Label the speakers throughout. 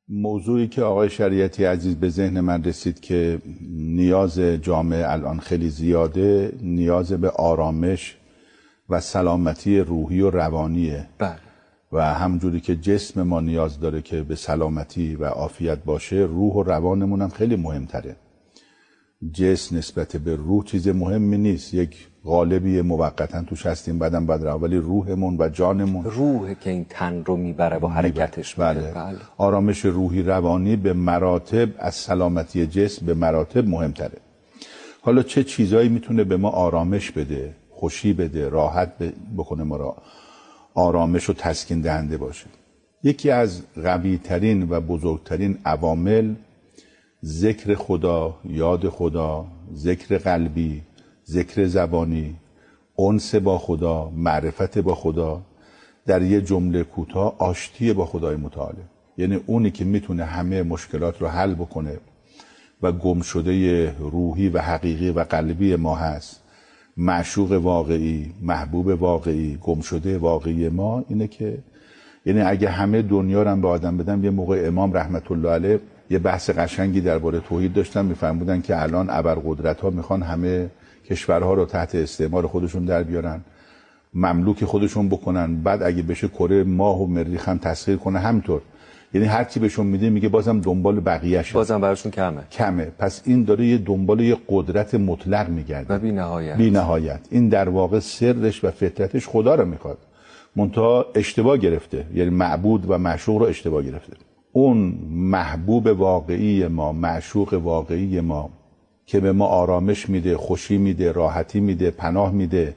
Speaker 1: موضوعی که آقای شریعتی عزیز به ذهن من رسید که نیاز جامعه الان خیلی زیاده، نیاز به آرامش و سلامتی روحی و روانیه.
Speaker 2: بله.
Speaker 1: و همونجوری که جسم ما نیاز داره که به سلامتی و عافیت باشه، روح و روانمون هم خیلی مهمتره. جسم نسبت به روح چیز مهمی نیست، یک قالبی موقتا توش هستیم، بعدم بعد رو، ولی روحمون و جانمون،
Speaker 2: روح که این تن رو میبره با حرکتش.
Speaker 1: بله. آرامش روحی روانی به مراتب از سلامتی جسم به مراتب مهمتره. حالا چه چیزایی میتونه به ما آرامش بده، خوشی بده، راحت بکنه ما را، آرامش و تسکین دهنده باشه؟ یکی از قوی ترین و بزرگترین عوامل ذکر خدا، یاد خدا، ذکر قلبی، ذکر زبانی، انس با خدا، معرفت با خدا، در یه جمله کوتاه آشتی با خدای متعال. یعنی اونی که میتونه همه مشکلات رو حل بکنه و گم شده روحی و حقیقی و قلبی ما هست، معشوق واقعی، محبوب واقعی، گم شده واقعی ما اینه که، یعنی اگه همه دنیا رو هم به آدم بدن. یه موقع امام رحمت الله علیه یه بحث قشنگی درباره توحید داشتن، میفرمودن که الان ابرقدرت‌ها میخوان همه کشورها رو تحت استعمار خودشون در بیارن، مملوک خودشون بکنن، بعد اگه بشه کره ماه و مریخ هم تسخیر کنه. همینطور، یعنی هر چی بهشون میده میگه بازم دنبال بقیه‌اش،
Speaker 2: بازم براشون کمه.
Speaker 1: پس این داره یه دنبال یه قدرت مطلق میگرده
Speaker 2: و بی
Speaker 1: نهایت. این در واقع سرش و فطرتش خدا رو میخواد، منتها اشتباه گرفته، یعنی معبود و معشوق رو اشتباه گرفته. اون محبوب واقعی ما، معشوق واقعی ما که به ما آرامش میده، خوشی میده، راحتی میده، پناه میده،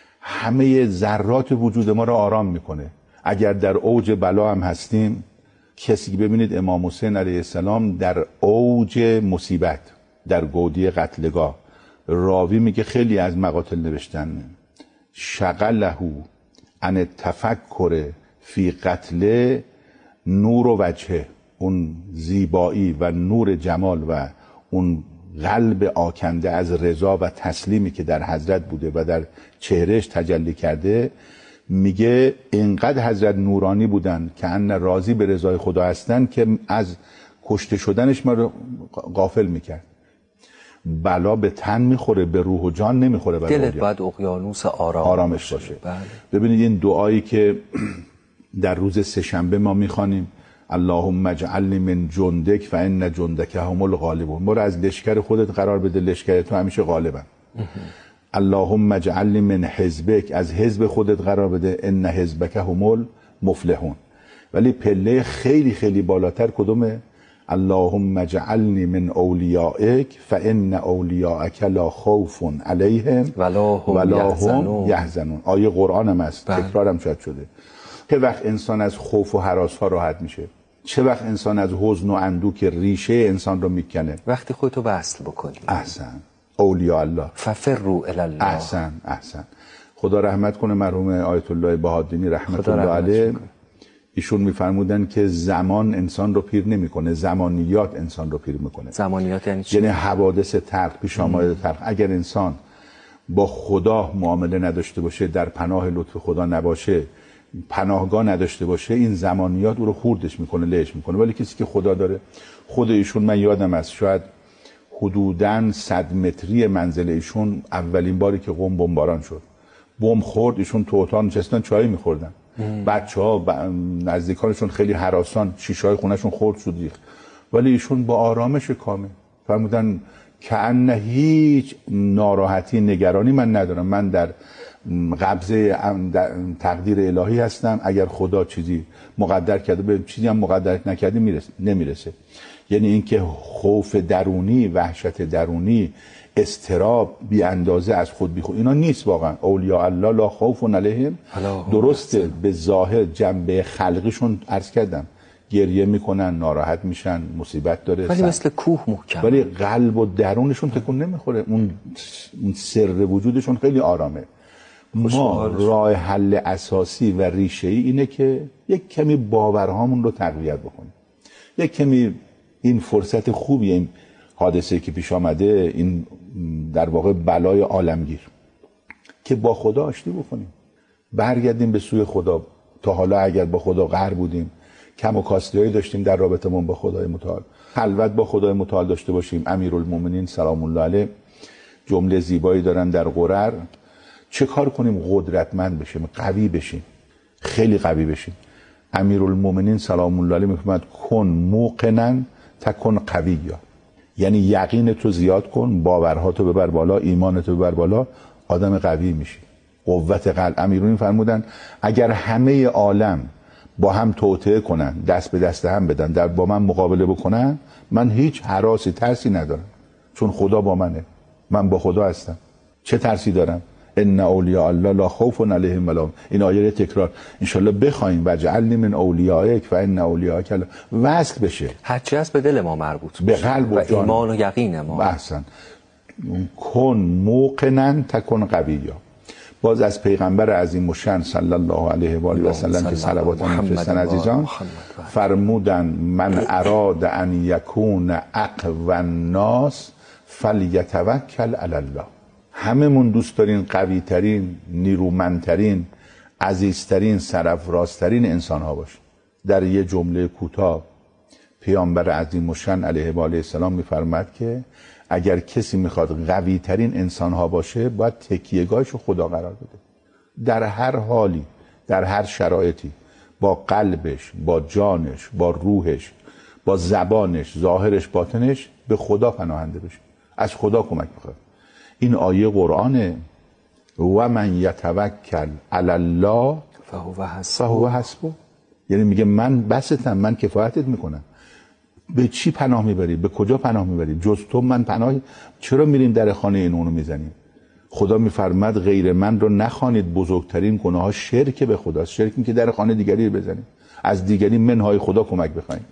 Speaker 1: همه ذرات وجود ما رو آرام میکنه. اگر در اوج بلا هم هستیم، کسی که ببینید امام حسین علیه السلام در اوج مصیبت، در گودی قتلگاه، راوی میگه خیلی از مقاتل نوشتن شغله عن التفکر فی قتل نور و وجهه، اون زیبایی و نور جمال و اون قلب آکنده از رضا و تسلیمی که در حضرت بوده و در چهرهش تجلی کرده، میگه اینقدر حضرت نورانی بودن که ان راضی به رضای خدا هستن که از کشته شدنش ما رو غافل میکرد. بلا به تن میخوره، به روح و جان نمیخوره.
Speaker 2: دلت باید اقیانوس
Speaker 1: آرامش باشه.
Speaker 2: بله.
Speaker 1: ببینید این دعایی که در روز سه‌شنبه ما میخوانیم، اللهم اجعلنی من جندک فان جندک هم الغالبون، ما رو از لشکر خودت قرار بده، لشکر تو همیشه غالبن. اللهم اجعلنی من حزبک، از حزب خودت قرار بده، ان حزبک هم المفلحون. ولی پله خیلی خیلی بالاتر کدومه؟ اللهم اجعلنی من اولیائک فان اولیاءک لا خوف علیهم ولا هم یحزنون. آیه قرآن هم هست، تکرارم شاید شده. چه وقت انسان از خوف و هراس ها راحت میشه؟ چه وقت انسان از حزن و اندوه که ریشه انسان رو میکنه؟
Speaker 2: وقتی خودتو وصل بکنی.
Speaker 1: احسن. اولیاء الله
Speaker 2: ففروا الی الله.
Speaker 1: احسن. خدا رحمت کنه مرحوم آیت الله بهادینی رحمت الله علیه. ایشون میفرمودن که زمان انسان رو پیر نمیکنه، زمانیات انسان رو پیر میکنه.
Speaker 2: زمانیات یعنی چی؟
Speaker 1: یعنی حوادث تلخ، پیش آمد تلخ. اگر انسان با خدا معامله نداشته باشه، در پناه لطف خدا نباشه، پناهگاه نداشته باشه، این زمانیات او رو خوردش میکنه، لهش میکنه. ولی کسی که خدا داره، خود ایشون، من یادم از شاید حدوداً 100 متری منزل ایشون اولین باری که قم بمباران شد، بمب خورد، ایشون تو اتاق نشستن چای میخوردن، بچه‌ها نزدیکانشون خیلی هراسان، شیشه‌های خونه‌شون خورد شد ریخت، ولی ایشون با آرامش کامل فرمودن که ان هیچ ناراحتی، نگرانی من ندارم، من در قبضه تقدیر الهی هستم، اگر خدا چیزی مقدر کرده، به چیزی هم مقدر نکرده نمیرسه. یعنی اینکه خوف درونی، وحشت درونی، اضطراب بی اندازه از خود بی خود، اینا نیست واقعا. اولیاء الله لا خوف علیهم، درسته به ظاهر جنبه خلقیشون عرض کردم، گریه میکنن، ناراحت میشن، مصیبت داره،
Speaker 2: ولی مثل کوه محکم،
Speaker 1: ولی قلب و درونشون تکون نمیخوره، اون سر وجودشون خیلی آرامه. ما راه حل اساسی و ریشه‌ای اینه که یک کمی باورهامون رو تقویت بکنیم، یک کمی این فرصت خوبیه، این حادثه که پیش آمده، این در واقع بلای عالمگیر، که با خدا آشتی بکنیم، برگردیم به سوی خدا. تا حالا اگر با خدا قهر بودیم، کم و کاستی‌هایی داشتیم در رابطمون با خدای متعال، خلوت با خدای متعال داشته باشیم. امیرالمومنین سلام الله علیه جمله زیبایی دارن در قرر، چه کار کنیم قدرتمند بشیم، قوی بشیم، خیلی قوی بشیم. امیرالمومنین سلام الله علیه میفرماد کن موقنا تکن قویا، یعنی یقینتو زیاد کن، باورهاتو ببر بالا، ایمانتو ببر بالا، آدم قوی میشی. قوت قلب. امیرالمومنین فرمودن اگر همه عالم با هم توطئه کنن، دست به دست هم بدن، با من مقابله بکنن، من هیچ هراسی ترسی ندارم، چون خدا با منه، من با خدا هستم، چه ترسی دارم؟ ان اولیاء الله لا خوف علیهم ولا هم. این آیه تکرار انشالله بخوایم وجعلنی من اولیائک فان اولیاءک وصل بشه،
Speaker 2: هرچی هست به دل ما مربوط
Speaker 1: به قلب و جان،
Speaker 2: ایمان و یقین ما.
Speaker 1: احسن. کن موقنا تکن قویا. باز از پیغمبر عظیم الشأن صلی الله علیه و آله و سلم که صلوات میفرستن عزیزان، فرمودن من اراد ان یکون اقوی الناس فلیتوکل علی الله. هممون دوست دارین قوی ترین، نیرومندترین، عزیزترین، سرافرازترین انسان ها باشیم. در یه جمله کوتاه پیامبر عظیم الشأن علیه و آله السلام میفرماد که اگر کسی میخواد قوی ترین انسان ها باشه باید تکیهگاهش رو خدا قرار بده، در هر حالی، در هر شرایطی، با قلبش، با جانش، با روحش، با زبانش، ظاهرش، باطنش به خدا پناهنده بشه، از خدا کمک بخواد. این آیه قرآنه. و من یتوکل علی الله فهو حسبه، یعنی میگه من بستم، من کفایتت میکنم. به چی پناه میبری؟ به کجا پناه میبری؟ جز تو من پناه. چرا میریم در خانه این اونو میزنیم؟ خدا میفرماد غیر من رو نخوانید، بزرگترین گناه ها شرک به خداست. شرک این که در خانه دیگری رو بزنیم، از دیگری منهای خدا کمک بخوایم.